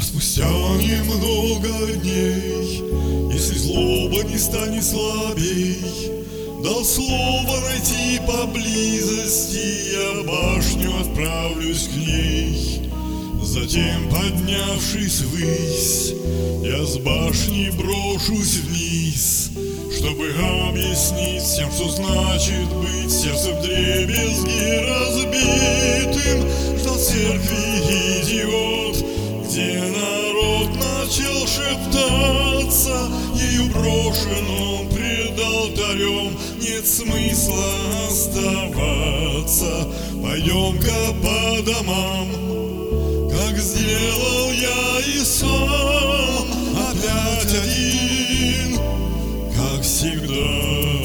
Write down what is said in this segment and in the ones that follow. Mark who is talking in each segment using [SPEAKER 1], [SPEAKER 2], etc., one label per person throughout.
[SPEAKER 1] спустя немного дней, если злоба не станет слабей, дал слово найти поблизости, я башню отправлюсь к ней. Затем, поднявшись ввысь, я с башни брошусь вниз, чтобы объяснить всем, что значит быть сердцем вдребезги разбитым. Ждал церкви идиот, где народ начал шептаться, ею брошен он пред алтарем, нет смысла оставаться. Пойдем-ка по домам, как сделал я и сам, опять один, как всегда.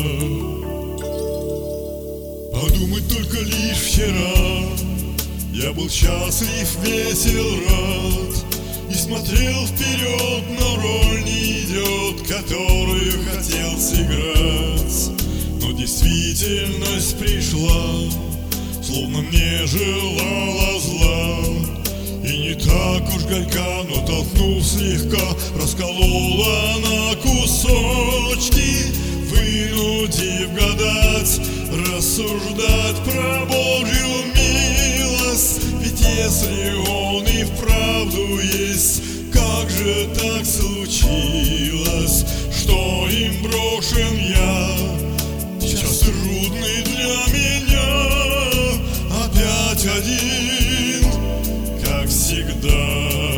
[SPEAKER 1] Подумать только лишь вчера я был счастлив, весел, рад и смотрел вперед, но роль не идет, которую хотел сыграть. Но действительность пришла, словно мне желала зла, и не так уж горька, но толкнув слегка, расколола на кусочки, вынудив гадать, рассуждать про Божью милость. Ведь если Он и вправду есть, как же так случилось, что им брошен я? Час трудный для меня, опять один, как всегда.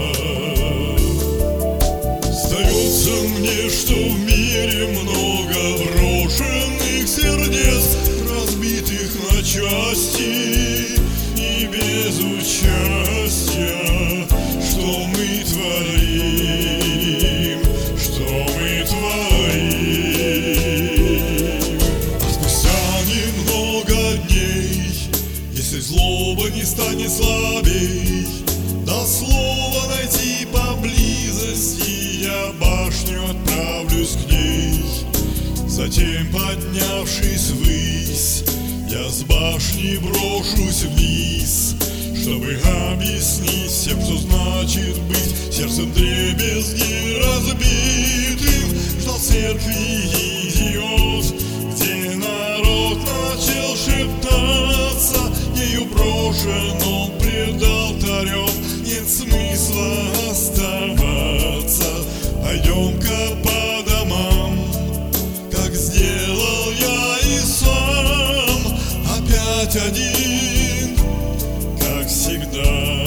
[SPEAKER 1] Сдается мне, что в мире много брошенных сердец, разбитых на части и без участия. Что мы творим, что мы творим? А спустя немного дней, если злоба не станет слабей, дал слово найти поблизости, я башню отправлюсь к ней. Затем, поднявшись ввысь, я с башни брошусь вниз, чтобы объяснить всем, что значит быть сердцем вдребезги разбитым. Ждал церкви идиот, где народ начал шептаться, ею брошен он пред алтарем, нет смысла оставаться. Пойдем-ка по домам, как сделал я и сам, опять один, как всегда.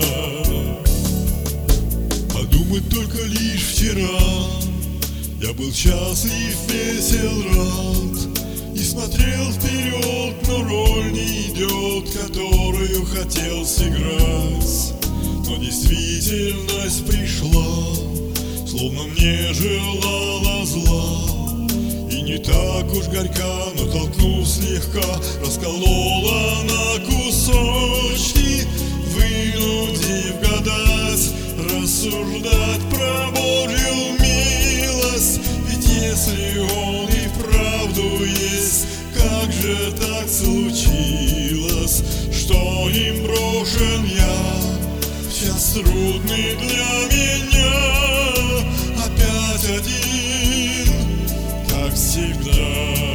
[SPEAKER 1] Подумать только лишь вчера я был счастлив, весел, рад и смотрел вперед, но роль не идет, которую хотел сыграть. Но действительность пришла, словно мне желала зла, и не так уж горька, но толкнув слегка, расколола на кусочки, вынудив гадать, рассуждать про Божью милость. Ведь если Он и вправду есть, как же так случилось, что им брошен я? Час трудный для меня, опять один, как всегда.